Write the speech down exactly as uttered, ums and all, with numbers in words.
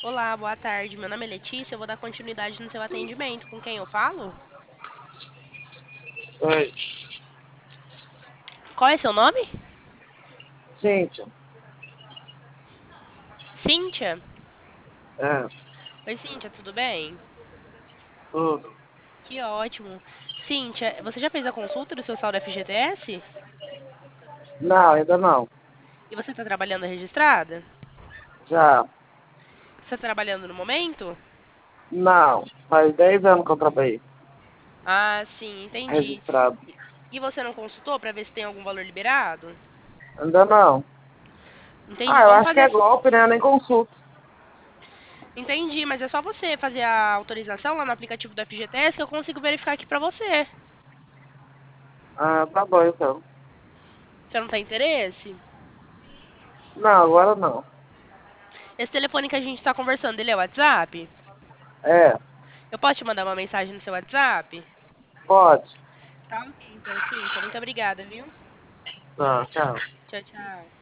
Olá, boa tarde. Meu nome é Letícia. Eu vou dar continuidade no seu atendimento. Com quem eu falo? Oi, Qual é seu nome? Cíntia. Cíntia. É, Oi, Cíntia, tudo bem? tudo. Que ótimo. Cíntia, você já fez a consulta do seu saldo F G T S? Não, ainda não. E você está trabalhando registrada? Já. Você está trabalhando no momento? Não, faz dez anos que eu trabalhei Ah, sim, entendi. registrado. E e você não consultou para ver se tem algum valor liberado? Ainda não. Entendi. Ah, eu Vamos acho que fazer. é golpe, né? Eu nem consulto. Entendi, mas é só você fazer a autorização lá no aplicativo do F G T S que eu consigo verificar aqui para você. Ah, tá bom então. Você não tem interesse? Não, agora não. Esse telefone que a gente está conversando, ele é o WhatsApp? É, Eu posso te mandar uma mensagem no seu WhatsApp? pode. Tá ok, então, Cíntia. Muito obrigada, viu? Tá, tchau. Tchau, tchau.